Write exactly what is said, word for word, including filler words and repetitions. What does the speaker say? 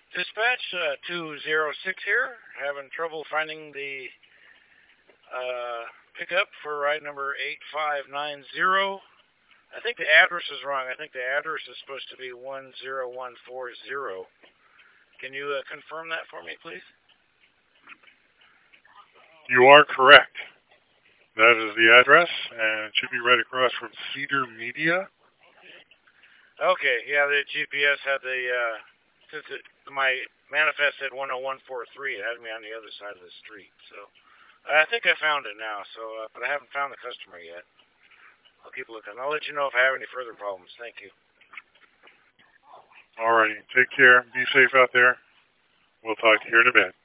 Dispatch uh, two zero six here. Having trouble finding the uh, pickup for ride number eight five nine zero. I think the address is wrong. I think the address is supposed to be one zero one four zero. Can you uh, confirm that for me, please? You are correct. That is the address, and it should be right across from Cedar Media. Okay, yeah, the G P S had the, uh, since it, my manifest said one oh one four three, it had me on the other side of the street, so I think I found it now, so, uh, but I haven't found the customer yet. I'll keep looking. I'll let you know if I have any further problems. Thank you. Alrighty, take care. Be safe out there. We'll talk to you here in a bit.